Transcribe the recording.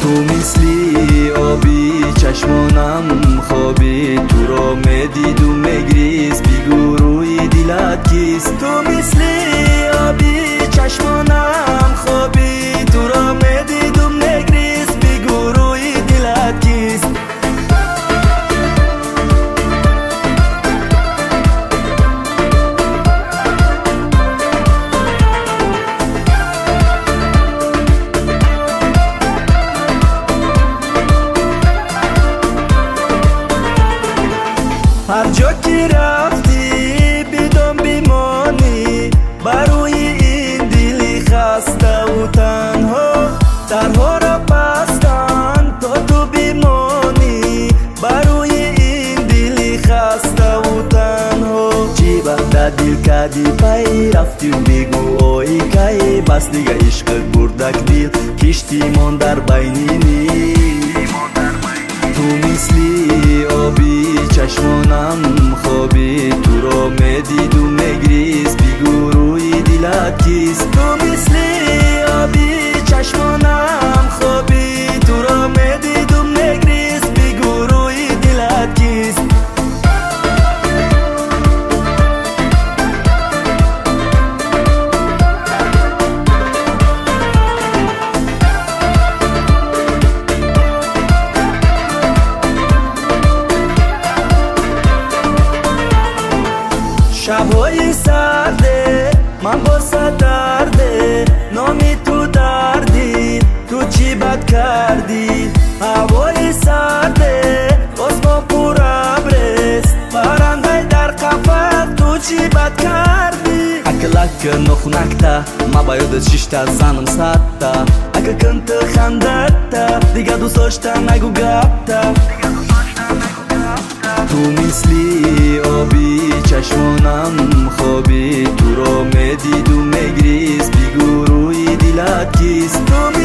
مثلی آبی چشمانم خوابی، تو را میدید و میگریست بگو روی دلت کیست. تو مثلی آبی چشمانم خوابی، تو را میدید و میگریست بگو روی دلت کیست. هر جا که رفتی بدون بیمانی، بروی این دلی خسته و تنها درها را بستن تا تو بیمانی، بروی این دلی خسته و تنها. چی بنده دل کردی پی رفتی و بگو آی کی، بس دیگه عشقت بردک دل کشتی من در بینی. تو مثلی آبی چشمانم خوابی، تو را میدید و میگریست بگو روی دلت کیست. تو مثلی آبی چشمانم خوابی، تو را میدید و میگریست بگو روی دلت کیست. شبهای سرده من با درده، نامی تو دردی تو چی بد کردی. هوای سرده آسمان پر ابرست، پرنده در قفس تو چی بد کردی. اکلک نخنکتا ما باید شیشتا زنم ساتا، اکا کنت خندتا دیگه دوست داشتم نگو گفتا. تو مثلی آبی چشمانم خوابی، تو را میدید و میگریست بگو روی دلت کیست.